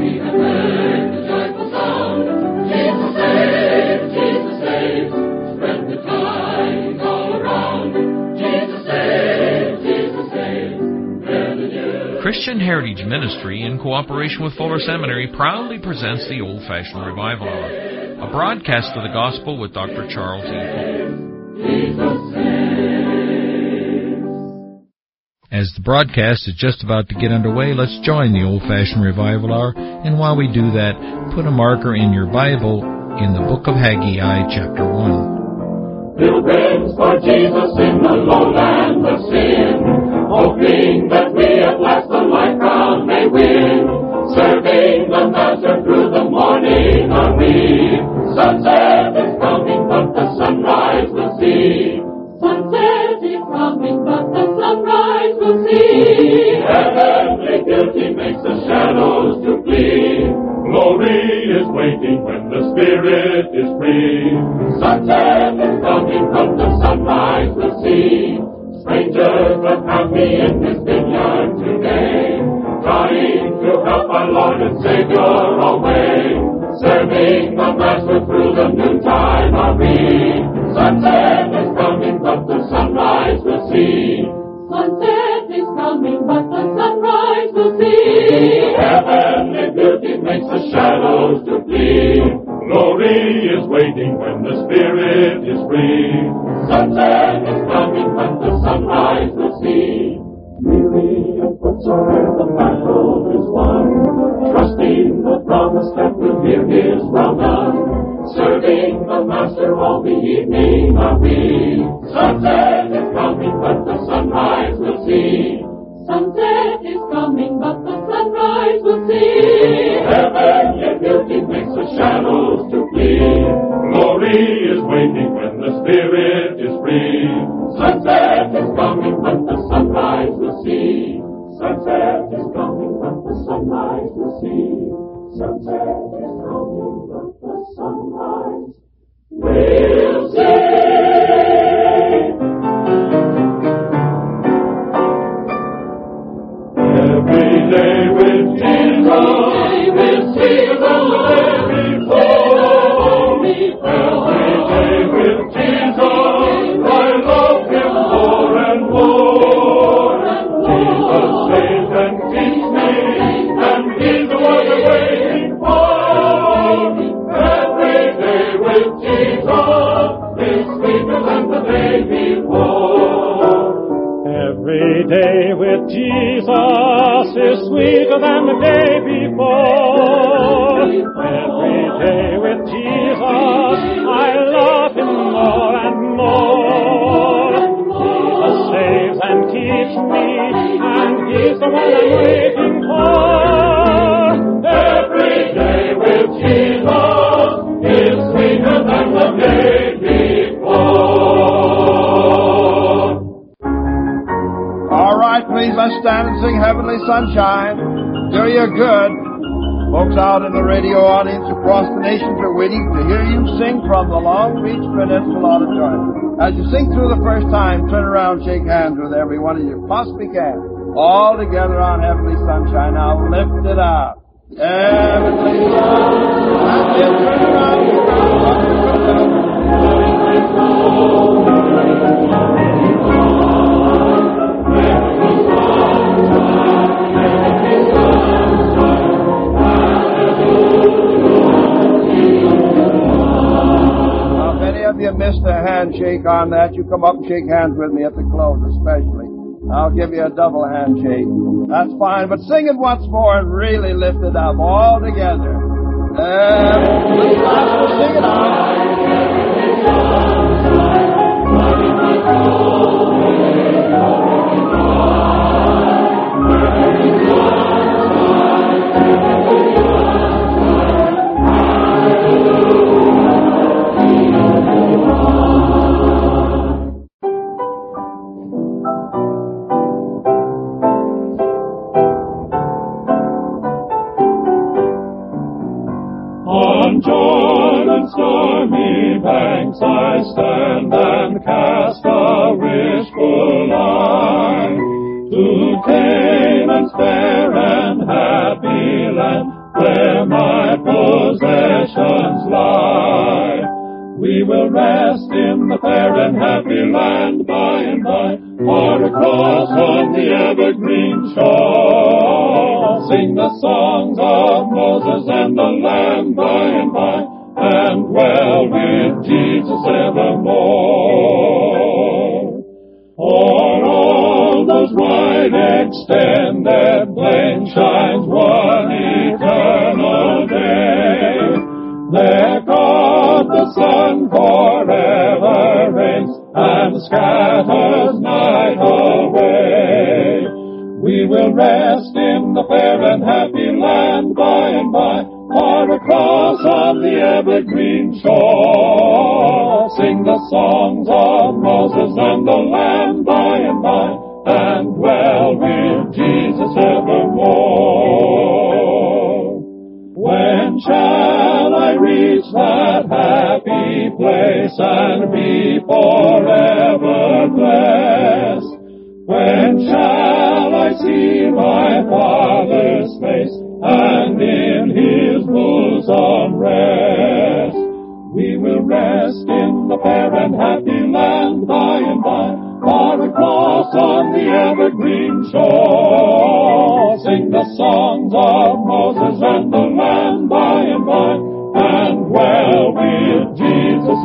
Christian Heritage Ministry, in cooperation with Fuller Seminary, proudly presents the Old-Fashioned Revival Hour, a broadcast of the Gospel with Dr. Charles E. Pope. As the broadcast is just about to get underway, let's join the Old-Fashioned Revival Hour, and while we do that, put a marker in your Bible in the book of Haggai, chapter 1. Pilgrims for Jesus in the lowland of sin, hoping that we at last the light crown may win. Serving the Master through the morning are we. Sunset is coming, but the sunrise will see. Sunset is coming, but the sunrise will see. Heavenly beauty makes the shadows to flee. Glory is waiting when the Spirit is free. Sunset is coming, but the sunrise will see. Strangers but happy in this vineyard today, trying to help our Lord and Savior away. Serving the Master through the noontime are we. Sunset is coming, but the sunrise will see. Sunset is coming, but the sunrise will see. Heavenly beauty makes the shadows to flee. Glory is waiting when the Spirit is free. Sunset is coming, but the sunrise will see. Weary and footsore, the battle is won. Trusting the promise that will hear His well done. Serving the Master all the evening are we. Sunset is coming, but the sunrise will see. Sunset is coming, but the sunrise will see. Heavenly beauty makes the shadows to flee. Glory is waiting when the Spirit is free. Sunset is coming, but the sunrise will see. Sunset is coming, but the sunrise will see. Sunset is coming, but the sunrise will see. Every day with Jesus is sweeter than the day before. Every day with Jesus, I love Him more and more. Jesus saves and keeps me, and He's the one I'm waiting for. Every day with Jesus is sweeter than the day before. Every day with Jesus is sweeter than the day before. Every day with Jesus, I love Him more and more. Jesus saves and keeps me, and He's the one I'm waiting for. Every day with Jesus is sweeter than the day before. All right, please, let's stand and sing Heavenly Sunshine. Do you good. Folks out in the radio audience across the nations are waiting to hear you sing from the Long Beach Peninsula Auditorium. As you sing through the first time, turn around, shake hands with everyone as you possibly can. All together on Heavenly Sunshine. Now lift it up. Heavenly Sunshine. That's it, turn around. If you missed a handshake on that, you come up and shake hands with me at the close especially. I'll give you a double handshake. That's fine, but sing it once more and really lift it up all together. Sing it out. On Jordan's stormy banks I stand and cast a wishful eye to Canaan's fair and happy land, where We will rest in the fair and happy land by and by, far across on the evergreen shore. Sing the songs of Moses and the Lamb by and by, and dwell with Jesus evermore. O'er all those wide extended plains shines one eternal day. There God the Son forever reigns and scatters night away. We will rest in the fair and happy land by and by, far across on the evergreen shore. Sing the songs of Moses and the Lamb by and by, and dwell with Jesus evermore. When shall I reach that happy place and be forever blessed? When shall I see my Father's face and in His bosom rest? We will rest in the fair and happy land by and by, far across on the evergreen shore. Sing the songs of Moses and the Lamb by and by, and dwell with Jesus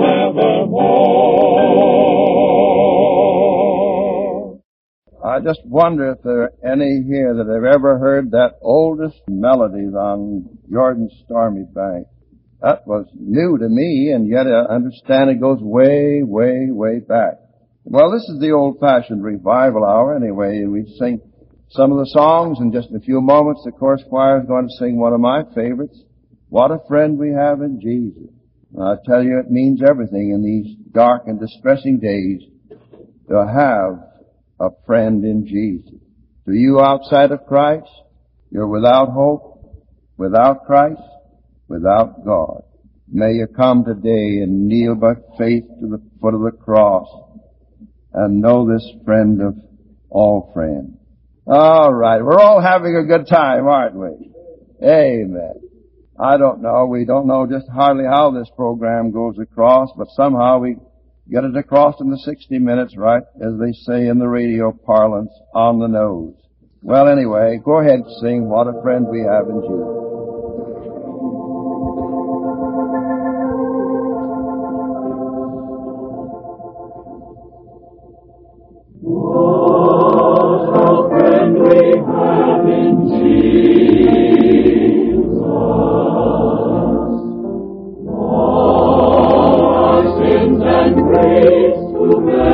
evermore. I just wonder if there are any here that have ever heard that oldest melodies on Jordan's stormy bank. That was new to me, and yet I understand it goes way, way, way back. Well, this is the old-fashioned revival hour anyway. We sing some of the songs. In just a few moments, the chorus choir is going to sing one of my favorites, What a Friend We Have in Jesus. And I tell you, it means everything in these dark and distressing days to have a friend in Jesus. To you outside of Christ, you're without hope, without Christ, without God. May you come today and kneel by faith to the foot of the cross and know this friend of all friends. All right, we're all having a good time, aren't we? Amen. I don't know. We don't know just hardly how this program goes across, but somehow we get it across in the 60 minutes, right, as they say in the radio parlance, on the nose. Well, anyway, go ahead and sing What a Friend We Have in Jesus. What a friend we have in Jesus. All our sins and griefs to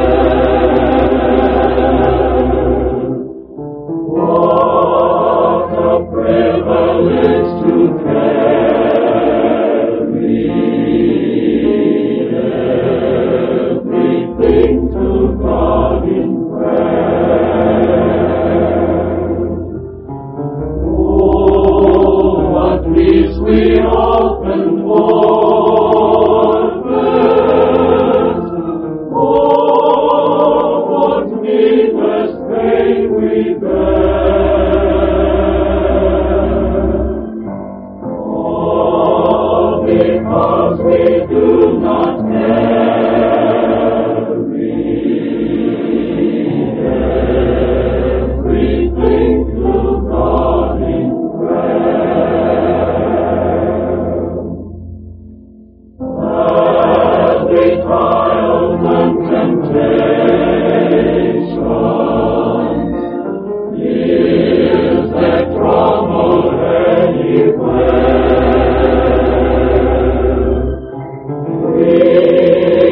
bear. What a privilege to carry everything to God in we often forfeit. Oh, what needless pain we bear. All because we do not carry everything to God in trials and temptations, is there trouble anywhere?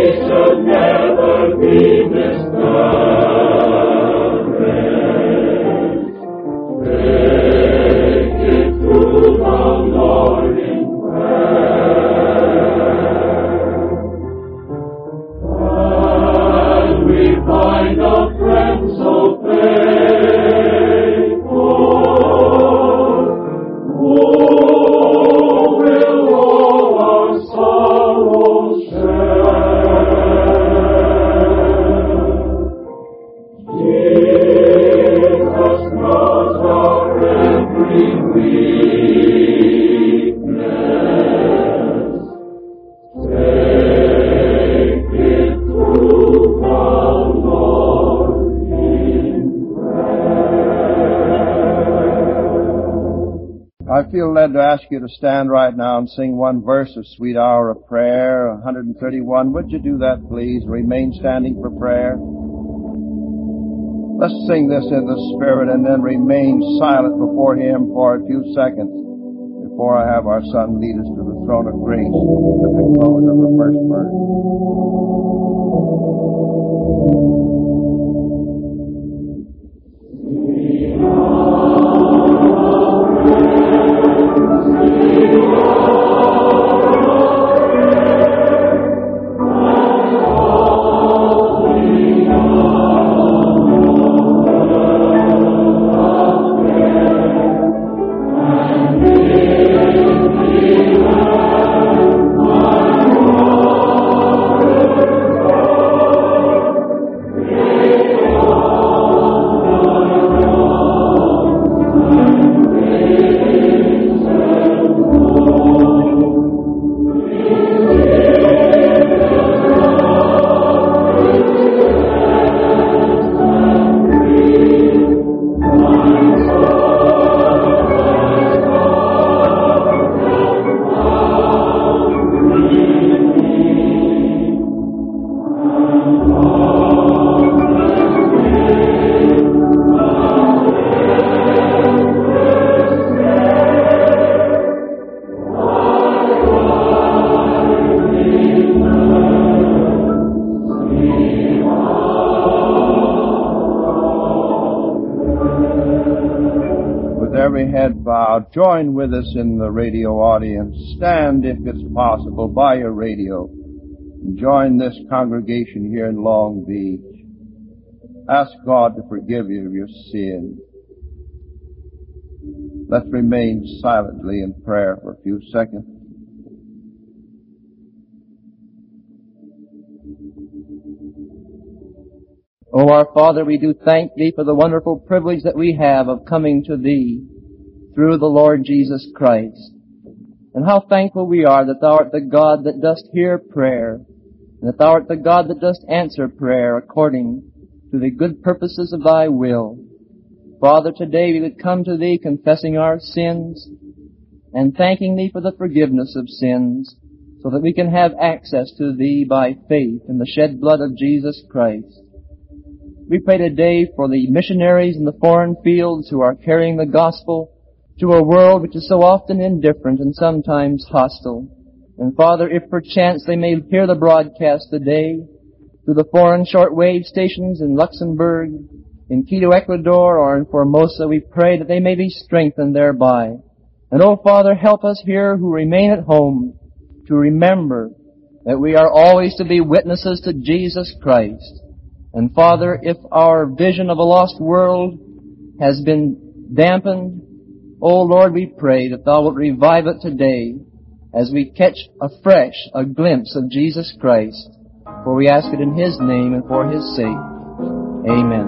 I feel led to ask you to stand right now and sing one verse of Sweet Hour of Prayer, 131. Would you do that, please? Remain standing for prayer. Let's sing this in the Spirit and then remain silent before Him for a few seconds before I have our son lead us to the throne of grace at the close of the first verse. Every head bowed. Join with us in the radio audience. Stand, if it's possible, by your radio. And join this congregation here in Long Beach. Ask God to forgive you of your sin. Let's remain silently in prayer for a few seconds. O our Father, we do thank Thee for the wonderful privilege that we have of coming to Thee through the Lord Jesus Christ. And how thankful we are that Thou art the God that dost hear prayer, and that Thou art the God that dost answer prayer according to the good purposes of Thy will. Father, today we would come to Thee confessing our sins and thanking Thee for the forgiveness of sins, so that we can have access to Thee by faith in the shed blood of Jesus Christ. We pray today for the missionaries in the foreign fields who are carrying the gospel to a world which is so often indifferent and sometimes hostile. And Father, if perchance they may hear the broadcast today through the foreign shortwave stations in Luxembourg, in Quito, Ecuador, or in Formosa, we pray that they may be strengthened thereby. And oh Father, help us here who remain at home to remember that we are always to be witnesses to Jesus Christ. And Father, if our vision of a lost world has been dampened, O Lord, we pray that Thou wilt revive it today as we catch afresh a glimpse of Jesus Christ. For we ask it in His name and for His sake. Amen.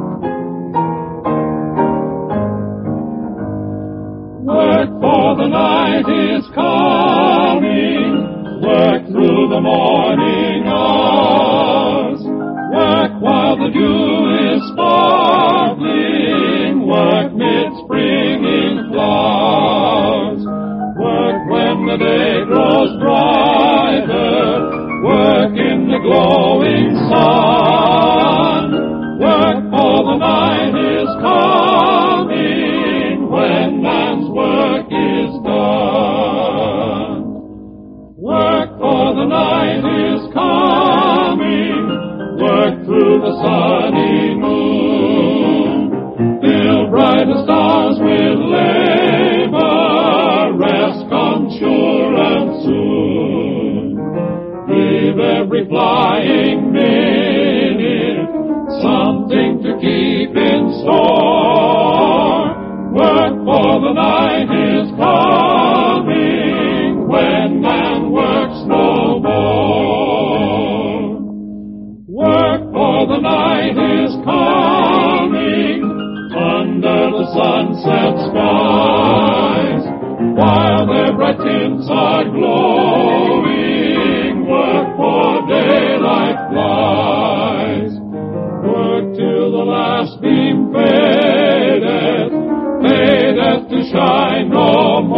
Work, for the night is coming. Work through the morning hours. Work while the dew is sparkling. Work mid-springing flowers. Work when the day grows brighter. Work in the glowing sun. Work for the night is coming when man's work is done. Work for the night is coming. Work through the sunny moon. Fill brighter stars with labor. Rest come sure and soon. Give every flying minute something to keep in store. Work for the night is coming when man works no more. Work for the night is coming under the sunset skies. While their bright tints are glowing, work for daylight flies. Work till the last beam fadeth, fadeth to shine no more.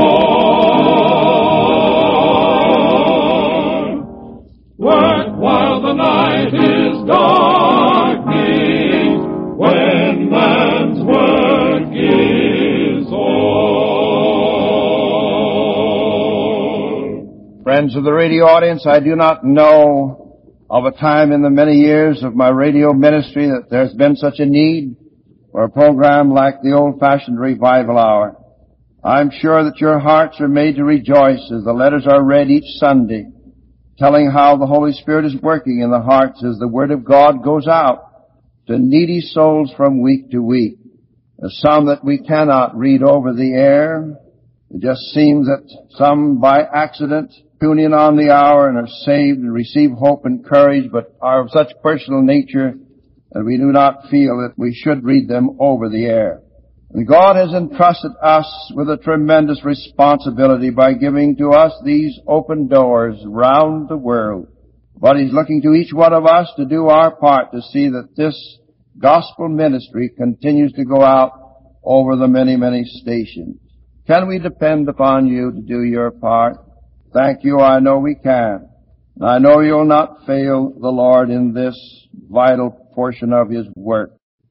Friends of the radio audience, I do not know of a time in the many years of my radio ministry that there's been such a need for a program like the Old-Fashioned Revival Hour. I'm sure that your hearts are made to rejoice as the letters are read each Sunday, telling how the Holy Spirit is working in the hearts as the Word of God goes out to needy souls from week to week. There's some that we cannot read over the air. It just seems that some by accident tune in on the hour and are saved and receive hope and courage, but are of such personal nature that we do not feel that we should read them over the air. And God has entrusted us with a tremendous responsibility by giving to us these open doors round the world. But He's looking to each one of us to do our part to see that this gospel ministry continues to go out over the many, many stations. Can we depend upon you to do your part? Thank you, I know we can. And I know you'll not fail the Lord in this vital portion of His work.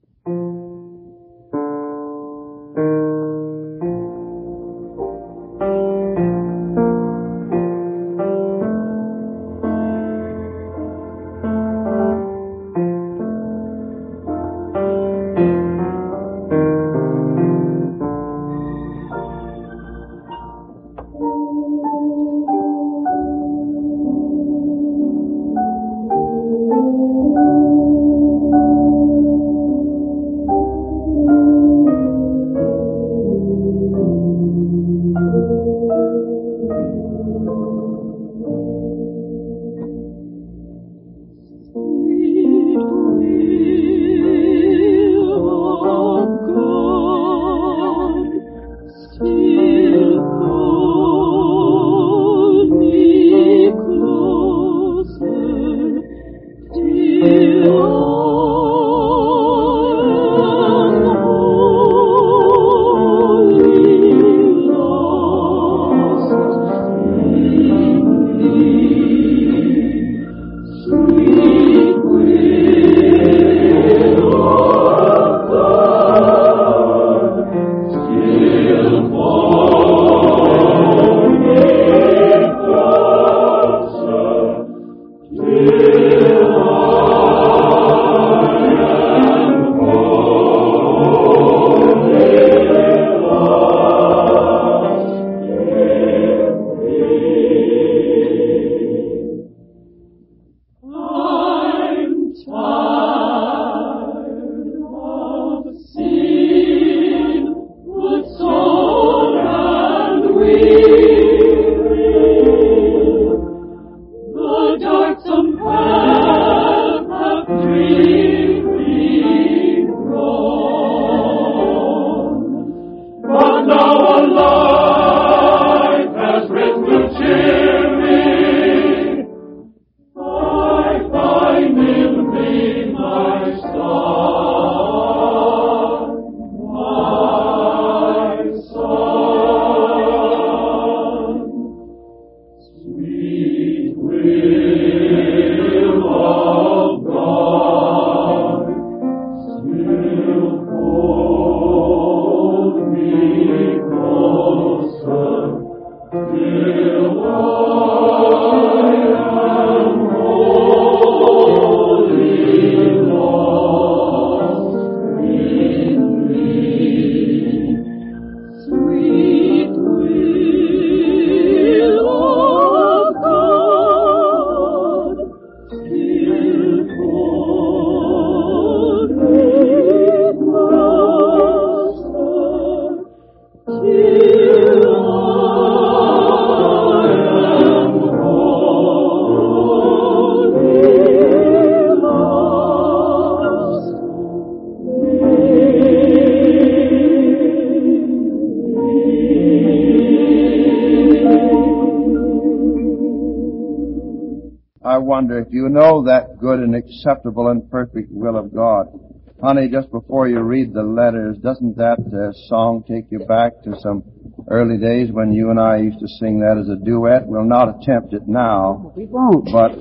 I wonder if you know that good and acceptable and perfect will of God. Honey, just before you read the letters, doesn't that song take you back to some early days when you and I used to sing that as a duet? We'll not attempt it now. We won't. But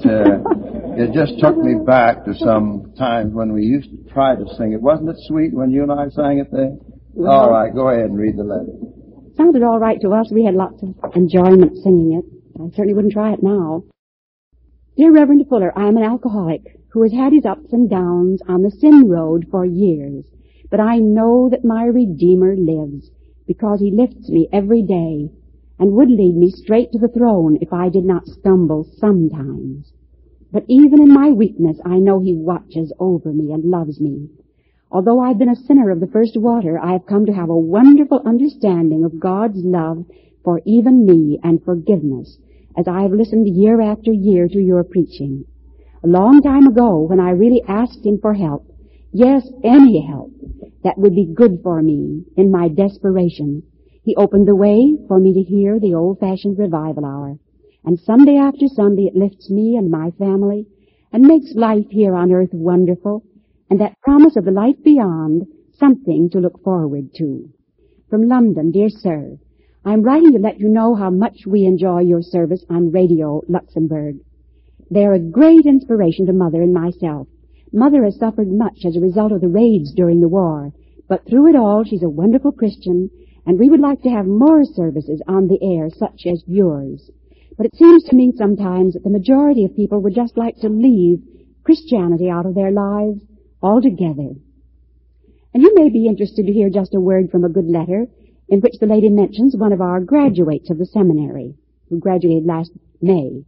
it just took me back to some times when we used to try to sing it. Wasn't it sweet when you and I sang it there? All right, go ahead and read the letter. Sounded all right to us. We had lots of enjoyment singing it. I certainly wouldn't try it now. Dear Reverend Fuller, I am an alcoholic who has had his ups and downs on the sin road for years, but I know that my Redeemer lives because he lifts me every day and would lead me straight to the throne if I did not stumble sometimes. But even in my weakness, I know he watches over me and loves me. Although I've been a sinner of the first water, I have come to have a wonderful understanding of God's love for even me and forgiveness as I have listened year after year to your preaching. A long time ago, when I really asked him for help, yes, any help that would be good for me in my desperation, he opened the way for me to hear the old-fashioned revival hour. And Sunday after Sunday it lifts me and my family and makes life here on earth wonderful, and that promise of the life beyond something to look forward to. From London, dear sir, I'm writing to let you know how much we enjoy your service on Radio Luxembourg. They're a great inspiration to Mother and myself. Mother has suffered much as a result of the raids during the war, but through it all she's a wonderful Christian, and we would like to have more services on the air such as yours. But it seems to me sometimes that the majority of people would just like to leave Christianity out of their lives altogether. And you may be interested to hear just a word from a good letter in which the lady mentions one of our graduates of the seminary, who graduated last May.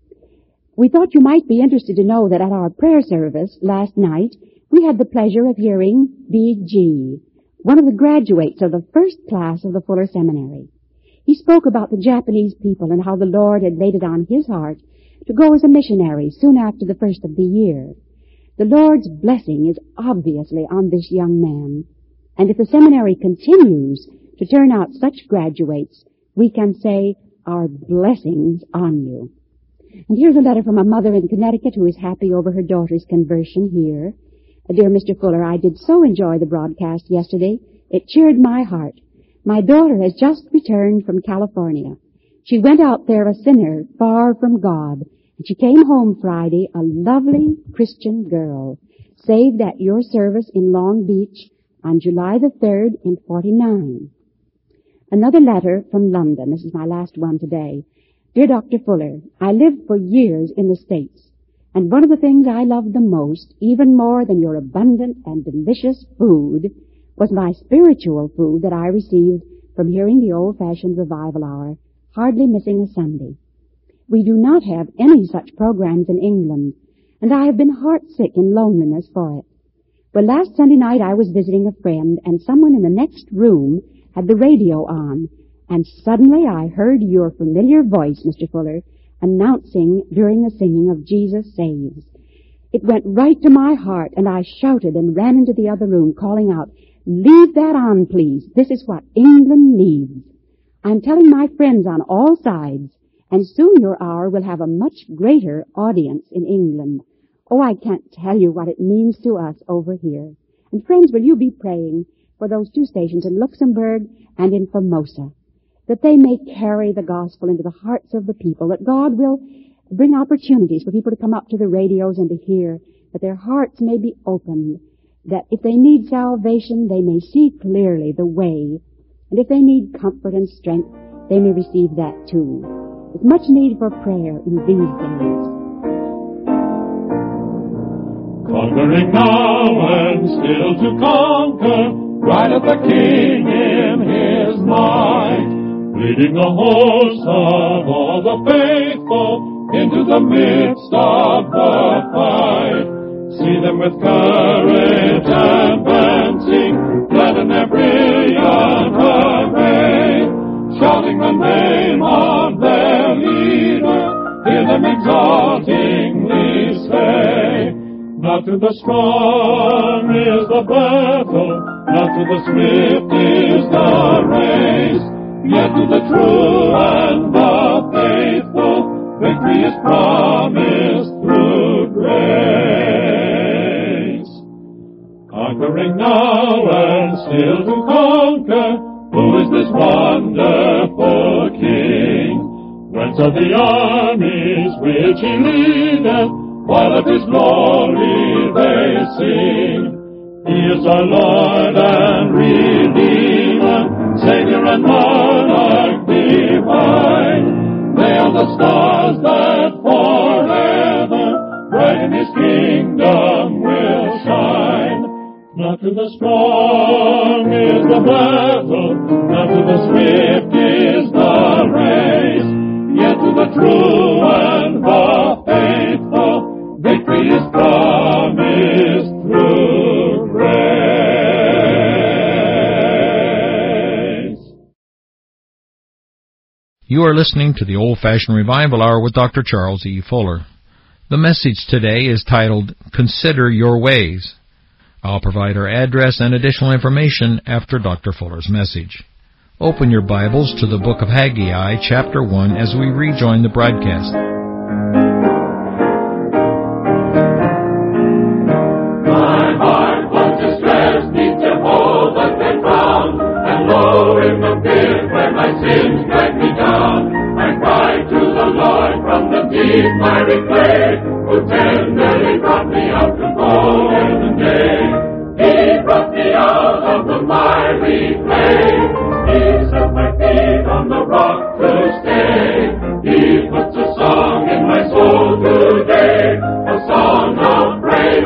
We thought you might be interested to know that at our prayer service last night, we had the pleasure of hearing B.G., one of the graduates of the first class of the Fuller Seminary. He spoke about the Japanese people and how the Lord had laid it on his heart to go as a missionary soon after the first of the year. The Lord's blessing is obviously on this young man, and if the seminary continues to turn out such graduates, we can say our blessings on you. And here's a letter from a mother in Connecticut who is happy over her daughter's conversion here. Dear Mr. Fuller, I did so enjoy the broadcast yesterday. It cheered my heart. My daughter has just returned from California. She went out there a sinner far from God, and she came home Friday a lovely Christian girl, saved at your service in Long Beach on July the 3rd in 49. Another letter from London. This is my last one today. Dear Dr. Fuller, I lived for years in the States, and one of the things I loved the most, even more than your abundant and delicious food, was my spiritual food that I received from hearing the old-fashioned revival hour, hardly missing a Sunday. We do not have any such programs in England, and I have been heartsick in loneliness for it. Well, last Sunday night I was visiting a friend, and someone in the next room had the radio on, and suddenly I heard your familiar voice, Mr. Fuller, announcing during the singing of Jesus Saves. It went right to my heart, and I shouted and ran into the other room, calling out, "Leave that on, please. This is what England needs." I'm telling my friends on all sides, and soon your hour will have a much greater audience in England. Oh, I can't tell you what it means to us over here. And friends, will you be praying for those two stations in Luxembourg and in Formosa, that they may carry the gospel into the hearts of the people, that God will bring opportunities for people to come up to the radios and to hear, that their hearts may be opened, that if they need salvation, they may see clearly the way, and if they need comfort and strength, they may receive that too. There's much need for prayer in these days. Conquering now and still to conquer, rideth the King in his might, leading the hosts of all the faithful into the midst of the fight. See them with courage advancing, glad in their brilliant array, shouting the name of their leader, hear them exultingly say, not to the strong is the battle, not to the swift is the race, yet to the true and the faithful, victory is promised through grace. Conquering now and still to conquer, who is this wonderful King? Whence are the armies which he leadeth, while of his glory they sing? He is our Lord and Redeemer, Savior and Monarch divine. They are the the strong is the battle, and to the swift is the race. Yet to the true and the faithful, victory is promised through grace. You are listening to the Old-Fashioned Revival Hour with Dr. Charles E. Fuller. The message today is titled, Consider Your Ways. I'll provide our address and additional information after Dr. Fuller's message. Open your Bibles to the book of Haggai, chapter 1, as we rejoin the broadcast. My heart was distressed, neath Jehovah they found, and lo, in the pit where my sins dragged me down, I cried to the Lord from the deep miry clay, who tenderly brought me out to golden day. He brought me out of the miry clay. He set my feet on the rock to stay. He puts a song in my soul today, a song of praise,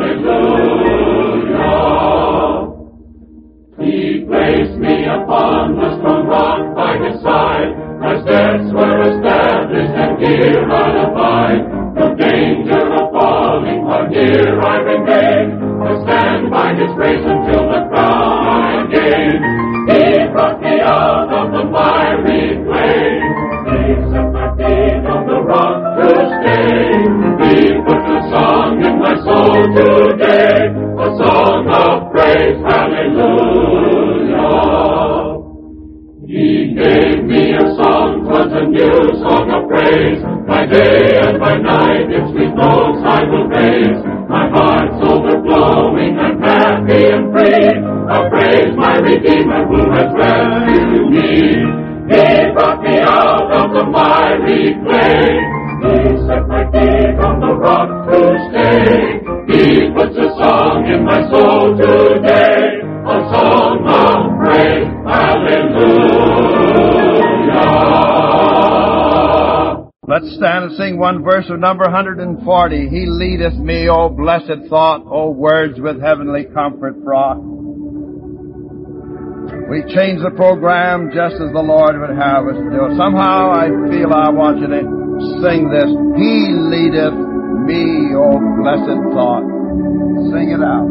hallelujah. He placed me upon the strong rock by his side. My steps were established, and here I abide. No danger of falling, for here I remain. I stand by his grace until the crown I gain. He brought me out of the miry clay. He set my feet on the rock to stay. He put a song in my soul today, a song of praise, hallelujah. He gave me a song, 'twas a new song of praise. By day and by night its sweet notes I will raise. My heart's overflowing, I'm happy and free. I'll praise my Redeemer who has rescued me. He brought me out of the miry clay. He set my feet on the rock to stay. He puts a song in my soul today, a song of praise, hallelujah. Let's stand and sing one verse of number 140. He leadeth me, O blessed thought, O words with heavenly comfort fraught. We change the program just as the Lord would have us do. Somehow I feel I want you to sing this. He leadeth me, O blessed thought. Sing it out.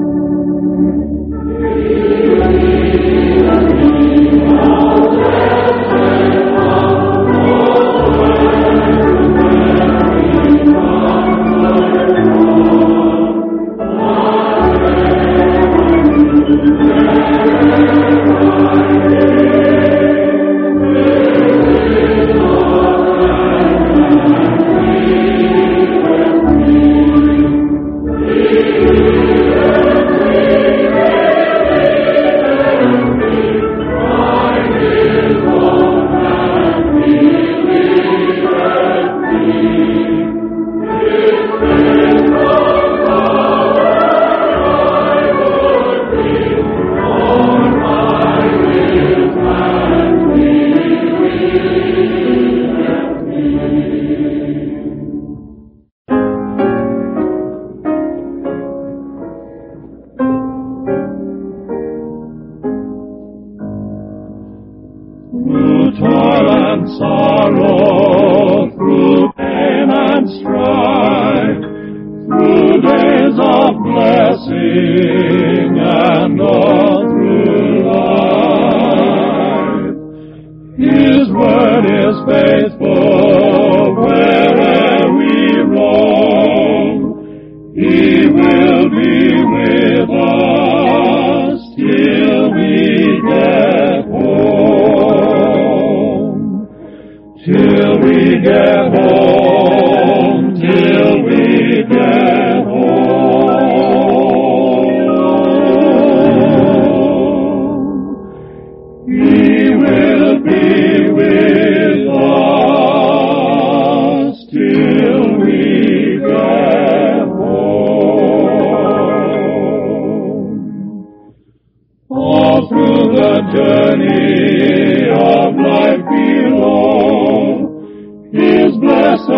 journey of life below, His blessed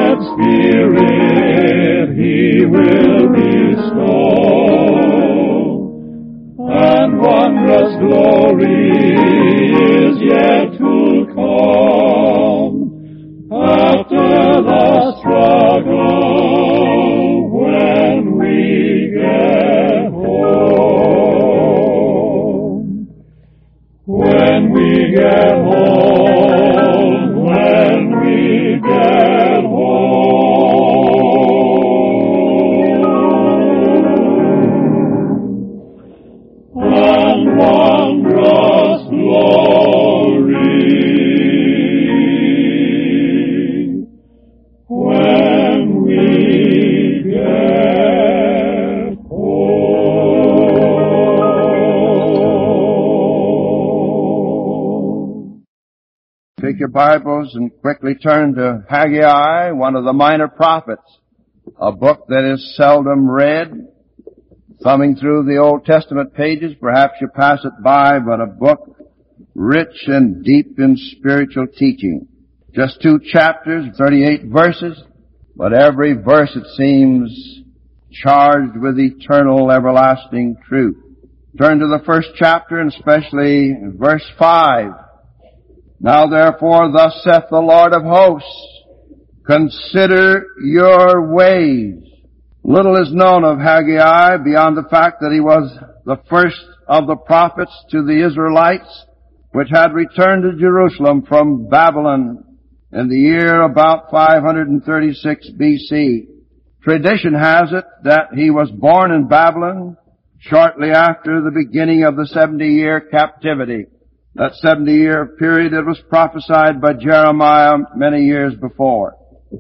Bibles and quickly turn to Haggai, one of the minor prophets, a book that is seldom read. Thumbing through the Old Testament pages, perhaps you pass it by, but a book rich and deep in spiritual teaching. Just 2 chapters, 38 verses, but every verse, it seems, charged with eternal, everlasting truth. Turn to the first chapter, and especially verse 5. Now therefore, thus saith the Lord of hosts, consider your ways. Little is known of Haggai beyond the fact that he was the first of the prophets to the Israelites, which had returned to Jerusalem from Babylon in the year about 536 BC. Tradition has it that he was born in Babylon shortly after the beginning of the 70-year captivity. That 70-year period that was prophesied by Jeremiah many years before.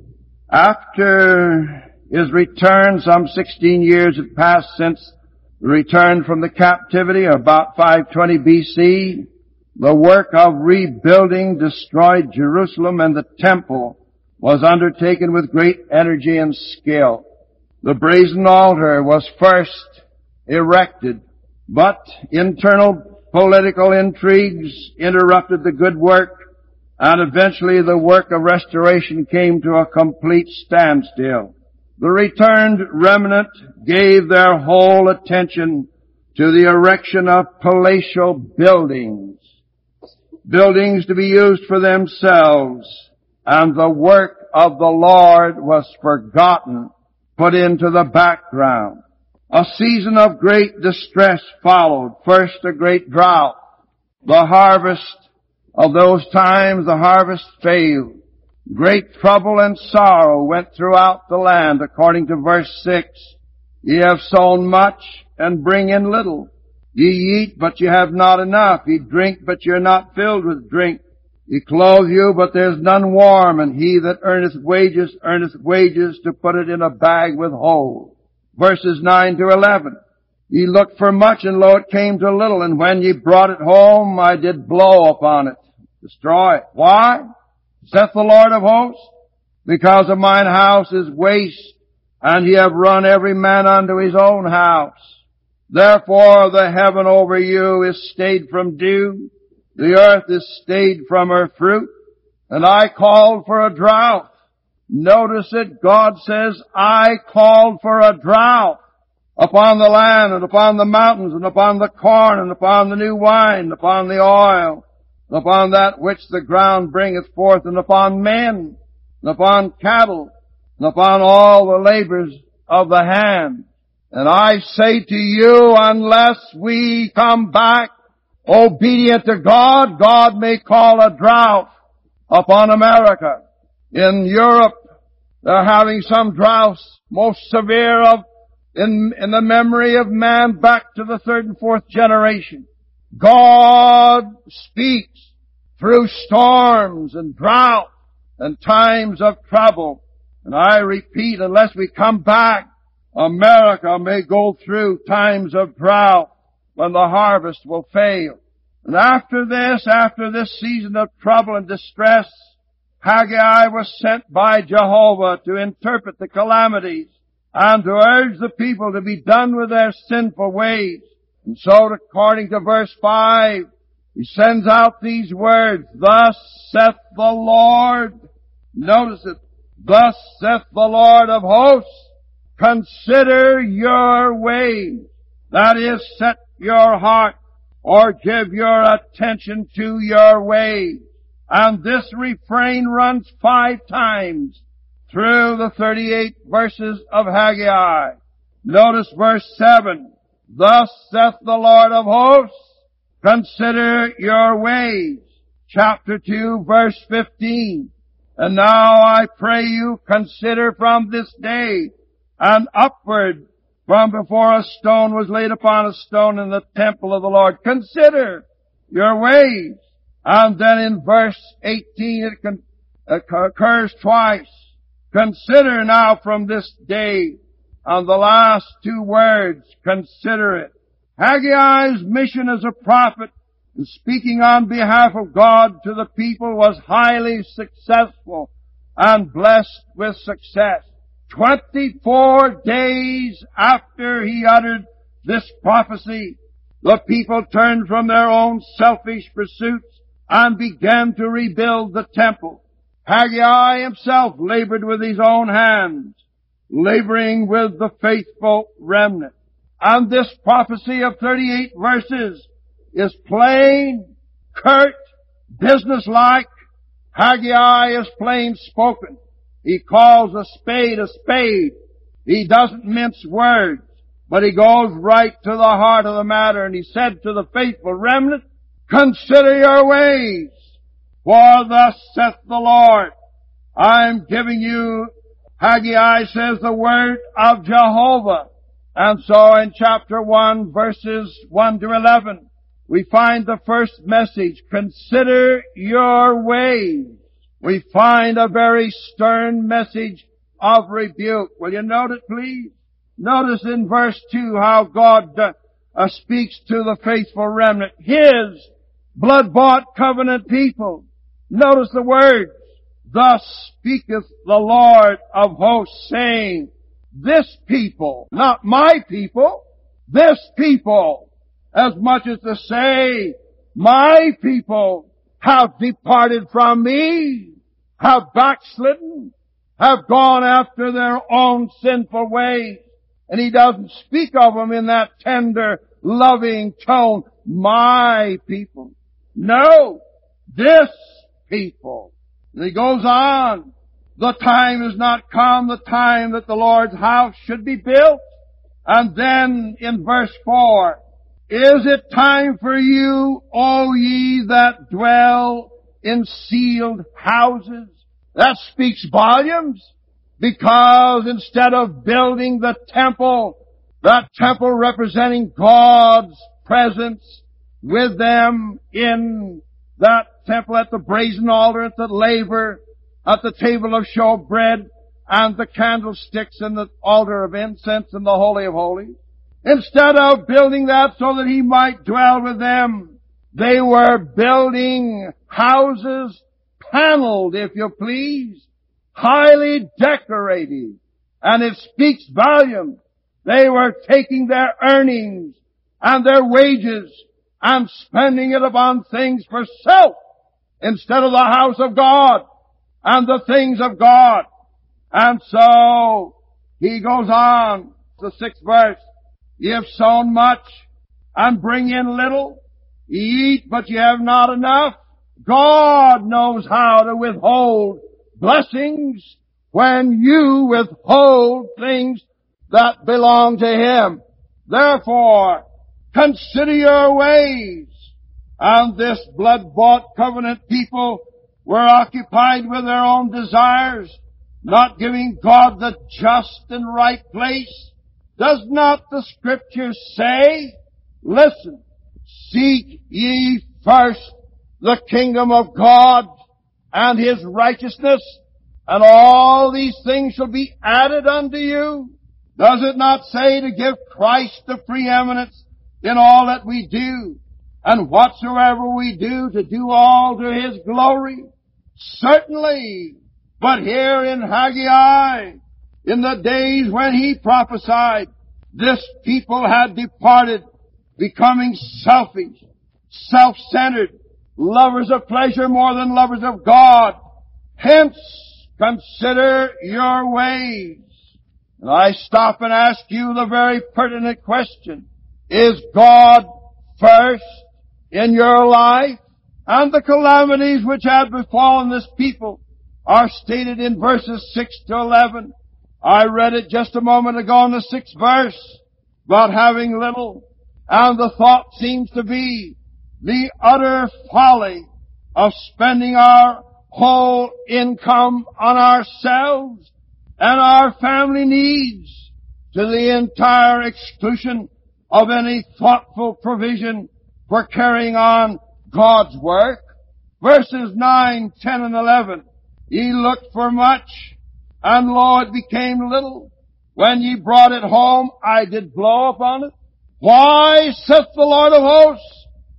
After his return, some 16 years had passed since the return from the captivity, about 520 BC. The work of rebuilding destroyed Jerusalem, and the temple was undertaken with great energy and skill. The brazen altar was first erected, but internal political intrigues interrupted the good work, and eventually the work of restoration came to a complete standstill. The returned remnant gave their whole attention to the erection of palatial buildings to be used for themselves, and the work of the Lord was forgotten, put into the background. A season of great distress followed. First, a great drought. The harvest of those times, the harvest failed. Great trouble and sorrow went throughout the land, according to verse 6. Ye have sown much and bring in little. Ye eat, but ye have not enough. Ye drink, but ye are not filled with drink. Ye clothe you, but there is none warm, and he that earneth wages to put it in a bag with holes. Verses 9 to 11. Ye looked for much, and lo, it came to little, and when ye brought it home, I did blow upon it, destroy it. Why? Saith the Lord of hosts, because of mine house is waste, and ye have run every man unto his own house. Therefore the heaven over you is stayed from dew, the earth is stayed from her fruit, and I called for a drought. Notice it, God says, I called for a drought upon the land, and upon the mountains, and upon the corn, and upon the new wine, and upon the oil, and upon that which the ground bringeth forth, and upon men, and upon cattle, and upon all the labors of the hand. And I say to you, unless we come back obedient to God, God may call a drought upon America. In Europe, they're having some droughts, most severe in the memory of man back to the 3rd and 4th generation. God speaks through storms and drought and times of trouble. And I repeat, unless we come back, America may go through times of drought when the harvest will fail. And after this season of trouble and distress, Haggai was sent by Jehovah to interpret the calamities and to urge the people to be done with their sinful ways. And so, according to verse 5, he sends out these words, Thus saith the Lord. Notice it. Thus saith the Lord of hosts. Consider your ways. That is, set your heart or give your attention to your ways. And this refrain runs 5 times through the 38 verses of Haggai. Notice verse 7. Thus saith the Lord of hosts, consider your ways. Chapter 2, verse 15. And now I pray you, consider from this day and upward from before a stone was laid upon a stone in the temple of the Lord. Consider your ways. And then in verse 18 it occurs twice. Consider now from this day. And the last 2 words, consider it. Haggai's mission as a prophet and speaking on behalf of God to the people was highly successful and blessed with success. 24 days after he uttered this prophecy, the people turned from their own selfish pursuits and began to rebuild the temple. Haggai himself labored with his own hands, laboring with the faithful remnant. And this prophecy of 38 verses is plain, curt, businesslike. Haggai is plain spoken. He calls a spade a spade. He doesn't mince words, but he goes right to the heart of the matter. And he said to the faithful remnant, consider your ways, for thus saith the Lord, I'm giving you, Haggai says, the word of Jehovah. And so in chapter 1, verses 1 to 11, we find the first message, consider your ways. We find a very stern message of rebuke. Will you note it, please? Notice in verse 2 how God speaks to the faithful remnant, His blood-bought covenant people. Notice the words, thus speaketh the Lord of hosts, saying, this people, not my people, this people, as much as to say, my people have departed from me, have backslidden, have gone after their own sinful ways. And he doesn't speak of them in that tender, loving tone, my people. No, this people. And he goes on, the time has not come, the time that the Lord's house should be built. And then in verse 4, is it time for you, O ye that dwell in sealed houses? That speaks volumes, because instead of building the temple, that temple representing God's presence with them in that temple at the brazen altar, at the laver, at the table of showbread, and the candlesticks and the altar of incense and the Holy of Holies. Instead of building that so that He might dwell with them, they were building houses, paneled, if you please, highly decorated. And it speaks volumes. They were taking their earnings and their wages and spending it upon things for self instead of the house of God and the things of God. And so he goes on, the 6th verse, ye have sown much and bring in little. Ye eat, but ye have not enough. God knows how to withhold blessings when you withhold things that belong to Him. Therefore, consider your ways. And this blood-bought covenant people were occupied with their own desires, not giving God the just and right place. Does not the Scripture say, listen, seek ye first the kingdom of God and His righteousness, and all these things shall be added unto you? Does it not say to give Christ the preeminence in all that we do, and whatsoever we do, to do all to His glory? Certainly. But here in Haggai, in the days when he prophesied, this people had departed, becoming selfish, self-centered, lovers of pleasure more than lovers of God. Hence, consider your ways. And I stop and ask you the very pertinent question. Is God first in your life? And the calamities which have befallen this people are stated in verses 6 to 11. I read it just a moment ago in the 6th verse about having little. And the thought seems to be the utter folly of spending our whole income on ourselves and our family needs to the entire exclusion of any thoughtful provision for carrying on God's work. Verses 9, 10, and 11. Ye looked for much, and lo, it became little. When ye brought it home, I did blow upon it. Why, saith the Lord of hosts,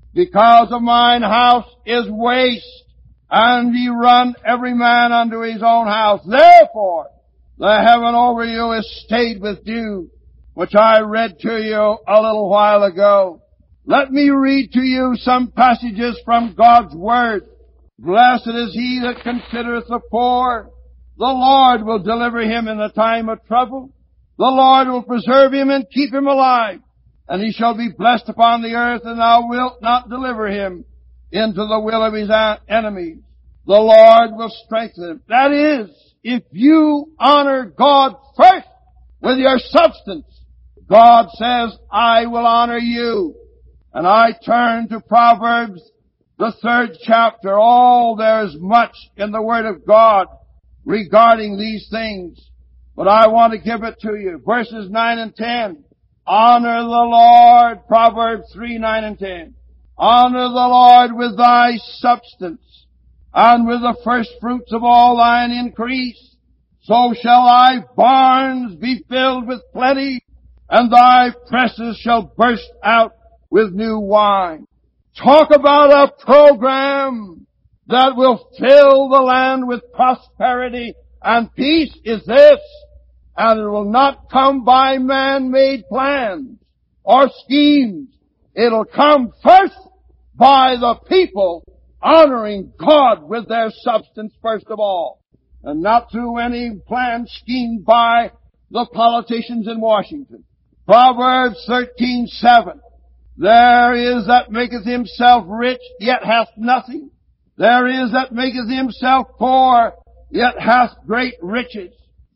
because of mine house is waste, and ye run every man unto his own house. Therefore, the heaven over you is stayed with dew, which I read to you a little while ago. Let me read to you some passages from God's Word. Blessed is he that considereth the poor. The Lord will deliver him in the time of trouble. The Lord will preserve him and keep him alive. And he shall be blessed upon the earth, and thou wilt not deliver him into the will of his enemies. The Lord will strengthen him. That is, if you honor God first with your substance, God says, I will honor you. And I turn to Proverbs, the 3rd chapter. There is much in the Word of God regarding these things, but I want to give it to you. Verses 9 and 10. Honor the Lord, Proverbs 3, 9 and 10. Honor the Lord with thy substance, and with the first fruits of all thine increase. So shall thy barns be filled with plenty, and thy presses shall burst out with new wine. Talk about a program that will fill the land with prosperity and peace is this, and it will not come by man-made plans or schemes. It'll come first by the people honoring God with their substance first of all, and not through any plan schemed by the politicians in Washington. Proverbs 13:7. There is that maketh himself rich, yet hath nothing. There is that maketh himself poor, yet hath great riches.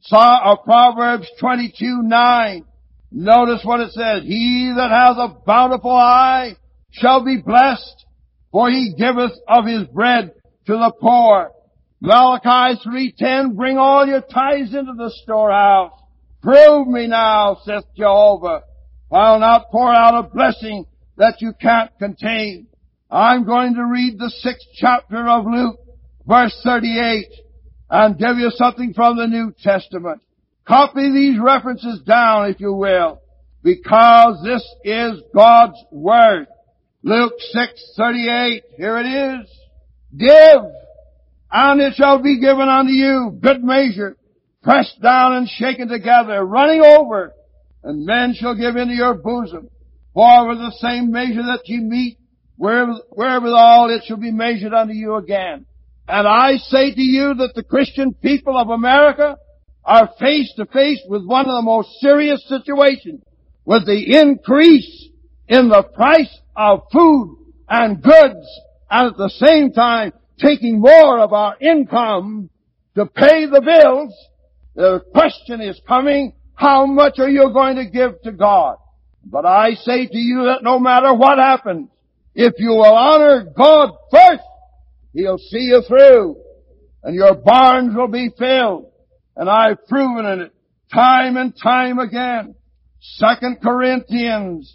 Proverbs 22:9. Notice what it says. He that hath a bountiful eye shall be blessed, for he giveth of his bread to the poor. Malachi 3:10. Bring all your tithes into the storehouse. Prove me now, saith Jehovah. I'll not pour out a blessing that you can't contain. I'm going to read the 6th chapter of Luke, verse 38, and give you something from the New Testament. Copy these references down, if you will, because this is God's Word. Luke 6:38, here it is. Give, and it shall be given unto you, good measure, pressed down and shaken together, running over, and men shall give into your bosom. For with the same measure that ye meet, wherewithal it shall be measured unto you again. And I say to you that the Christian people of America are face to face with one of the most serious situations, with the increase in the price of food and goods, and at the same time taking more of our income to pay the bills. The question is coming, how much are you going to give to God? But I say to you that no matter what happens, if you will honor God first, He'll see you through, and your barns will be filled. And I've proven it time and time again. 2 Corinthians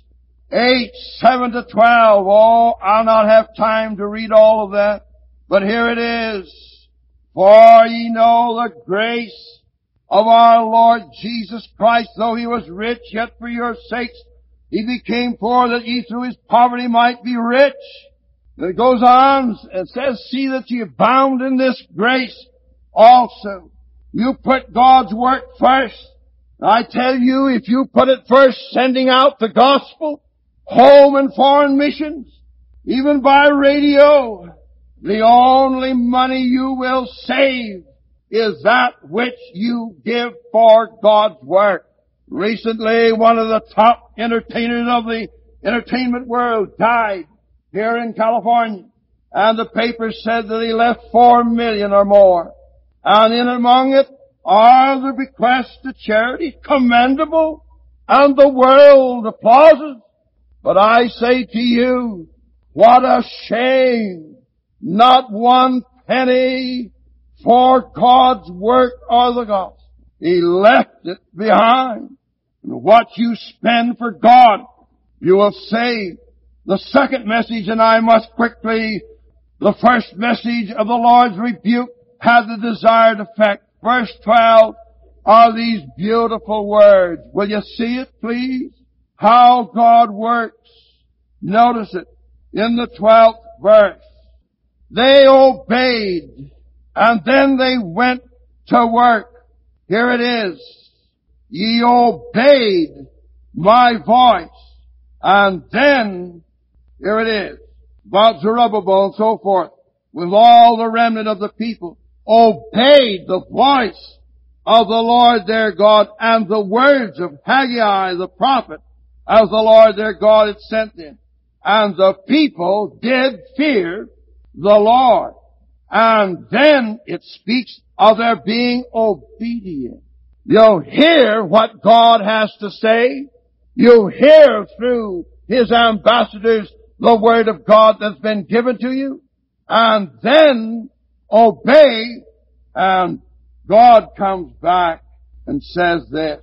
8:7-12. I'll not have time to read all of that, but here it is. For ye know the grace of our Lord Jesus Christ, though He was rich, yet for your sakes He became poor, that ye through His poverty might be rich. And it goes on and says, see that ye abound in this grace also. You put God's work first. I tell you, if you put it first, sending out the gospel, home and foreign missions, even by radio, the only money you will save is that which you give for God's work. Recently, one of the top entertainers of the entertainment world died here in California, and the paper said that he left $4 million or more. And in among it are the bequests to charity, commendable, and the world applauses. But I say to you, what a shame! Not one penny for God's work or the gospel. He left it behind. And what you spend for God, you will save. The second message, and I must quickly, the first message of the Lord's rebuke had the desired effect. Verse 12 are these beautiful words. Will you see it, please? How God works. Notice it. in the 12th verse. They obeyed, and then they went to work. Here it is. Ye obeyed my voice. And then, here it is, about Zerubbabel and so forth, with all the remnant of the people, obeyed the voice of the Lord their God and the words of Haggai the prophet, as the Lord their God had sent them. And the people did fear the Lord. And then it speaks of their being obedient. You'll hear what God has to say. You hear through His ambassadors the Word of God that's been given to you. And then obey, and God comes back and says this,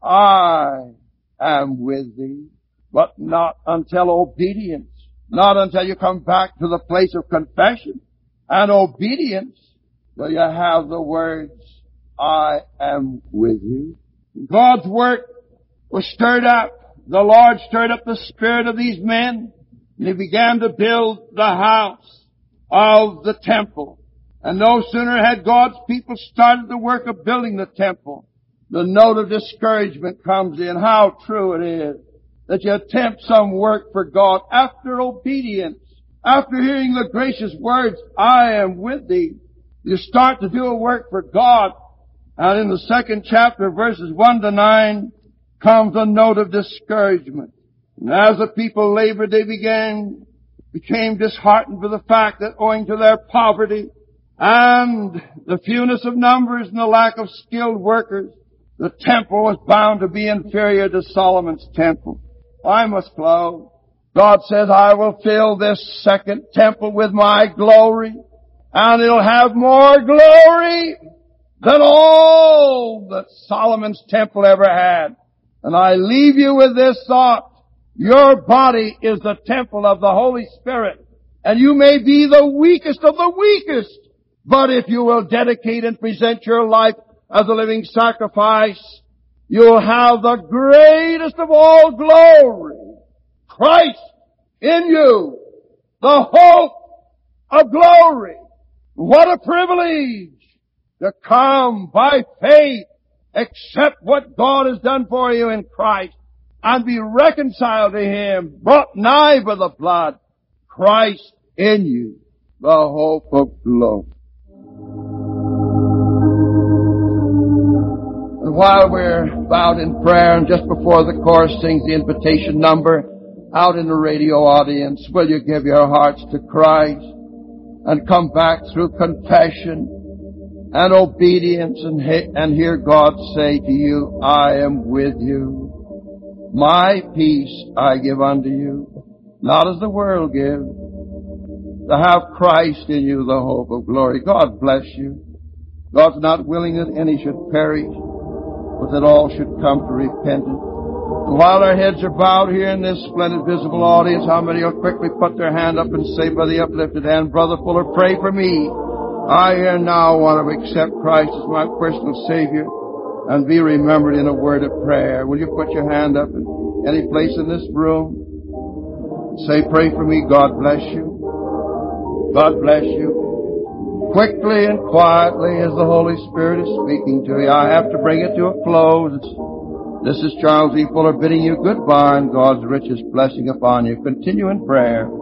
I am with thee, but not until obedience. Not until you come back to the place of confession and obedience will you have the words, I am with you. God's work was stirred up. The Lord stirred up the spirit of these men, and He began to build the house of the temple. And no sooner had God's people started the work of building the temple, the note of discouragement comes in. How true it is that you attempt some work for God after obedience, after hearing the gracious words, I am with thee. You start to do a work for God, and in the 2nd chapter, verses 1 to 9, comes a note of discouragement. And as the people labored, they became disheartened for the fact that owing to their poverty and the fewness of numbers and the lack of skilled workers, the temple was bound to be inferior to Solomon's temple. I must close. God says, I will fill this 2nd temple with my glory, and it'll have more glory than all that Solomon's temple ever had. And I leave you with this thought. Your body is the temple of the Holy Spirit, and you may be the weakest of the weakest, but if you will dedicate and present your life as a living sacrifice, you'll have the greatest of all glory, Christ in you, the hope of glory. What a privilege to come by faith, accept what God has done for you in Christ, and be reconciled to Him, brought nigh by the blood, Christ in you, the hope of glory. And while we're bowed in prayer, and just before the chorus sings the invitation number, out in the radio audience, will you give your hearts to Christ and come back through confession and obedience and hear God say to you, I am with you. My peace I give unto you, not as the world gives, to have Christ in you, the hope of glory. God bless you. God's not willing that any should perish, but that all should come to repentance. And while our heads are bowed here in this splendid visible audience, how many will quickly put their hand up and say by the uplifted hand, Brother Fuller, pray for me. I here now want to accept Christ as my personal Savior and be remembered in a word of prayer. Will you put your hand up in any place in this room? Say, pray for me. God bless you. God bless you. Quickly and quietly as the Holy Spirit is speaking to you. I have to bring it to a close. This is Charles E. Fuller bidding you goodbye and God's richest blessing upon you. Continue in prayer.